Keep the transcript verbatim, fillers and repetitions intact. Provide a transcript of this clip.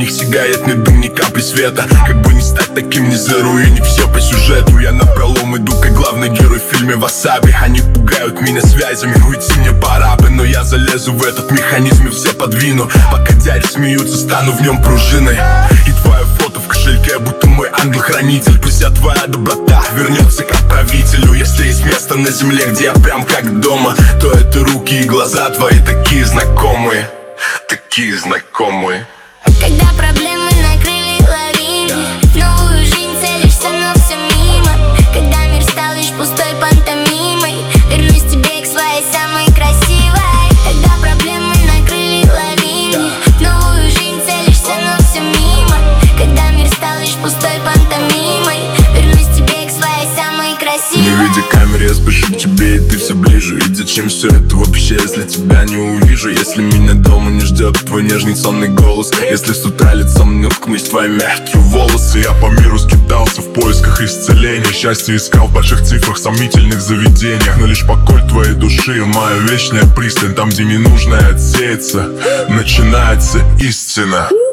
них сияет ни дым, ни капли света. Как бы не стать таким, не за руини все по сюжету. Я напролом иду, как главный герой в фильме «Васаби». Они пугают меня связями, уйти мне пора бы, но я залезу в этот механизм и все подвину. Пока дяди смеются, стану в нем пружиной. И твое фото в кошельке, будто мой ангел-хранитель. Пусть вся твоя доброта вернется к отправителю. Если есть место на земле, где я прям как дома, то это руки и глаза твои, такие знакомые, такие знакомые. Когда проблемы накрыли лавиной, в новую жизнь целишься, но все мимо. Когда мир стал лишь пустой пантомимой, вернусь тебе к своей самой красивой. Когда проблемы накрыли лавиной, в новую жизнь целишься, но все мимо. Когда мир стал лишь пустой пантомимой, вернусь тебе к своей самой красивой. Не видя камеры, я спешу к тебе, и ты все ближе. И зачем все это вообще, если тебя не увижу? Если меня дома не ждет твой нежный сонный голос, если с утра лицом не уткнусь в твои мягкие волосы. Я по миру скитался в поисках исцеления, счастье искал в больших цифрах, сомнительных заведениях. Но лишь покой твоей души, моя вечная пристань. Там, где ненужное отсеется, начинается истина.